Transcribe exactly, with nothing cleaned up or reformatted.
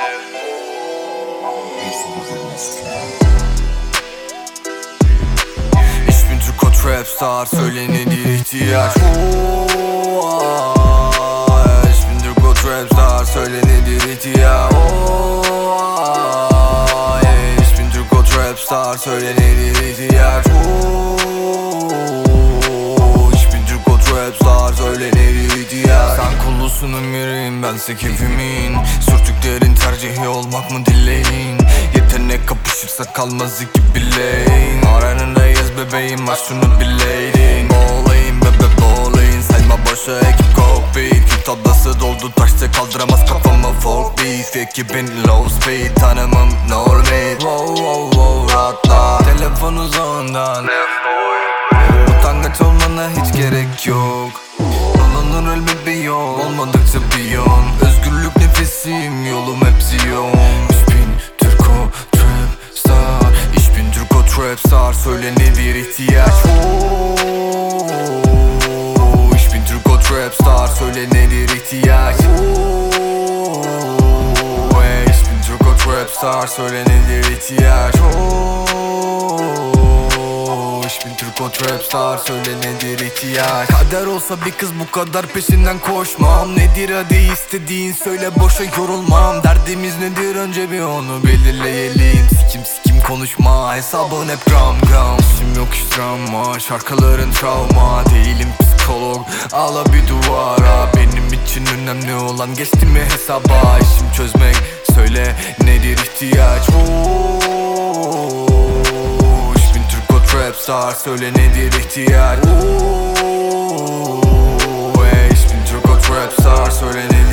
İsmin Türko Trap Star, söylenir ihtiyaç. İsmin Türko Trap Star, söylenir ihtiyaç. İsmin Türko Trap Star, söylenir ihtiyaç. İsmin Türko Trap Star, söylenir ihtiyaç. Sen kullusunun miriyim, bense kefimin. Sürtüklerin tercihi olmak mı dileğin? Yetenek kapışırsa kalmaz iki bileğin. Aranındayız bebeğim, aç şunu bileydin. Boğulayım bebe boğulayın, sayma boşa ekip cockpit. Kit odası doldu taşta, kaldıramaz kafamı folk beat. Ekibin low speed, tanımım no limit. Wow wow wow rahatla, telefon uzağından. Utangaç olmana hiç gerek yok. Dolanır ölme bir yol, olmadıkça bir yön. Özgürlük nefesim, yolum hep ziyon. İsmin Türko Trap Star, İsmin Türko Trap Star, söylenir ihtiyaç. İsmin Türko Trap Star, söylenir ihtiyaç. İsmin Türko Trap Star, söylenir ihtiyaç. İsmin Türko Trap Star, söylenir ihtiyaç. Kader olsa bir kız bu kadar peşinden koşmam. Nedir hadi istediğin söyle, boşa yorulmam. Derdimiz nedir önce bir onu belirleyelim. Sikim sikim konuşma, hesabın hep gram gram. İşim yok hiç drama, şarkıların travma. Değilim psikolog, ağla bir duvara. Benim için önemli olan geçti mi hesaba. İşim çözmek, söyle nedir ihtiyaç. Trap Star, söyle nedir ihtiyaç. İsmin Türko Trap Star, söyle nedir